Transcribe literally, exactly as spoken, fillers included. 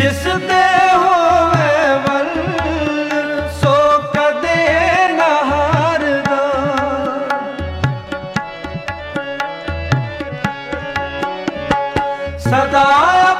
ਜਿਸ ਤੇ ਹੋਵੇ ਵੱਲ ਸੋ ਕਦੇ ਨਾ ਹਾਰਦਾ। ਸਦਾ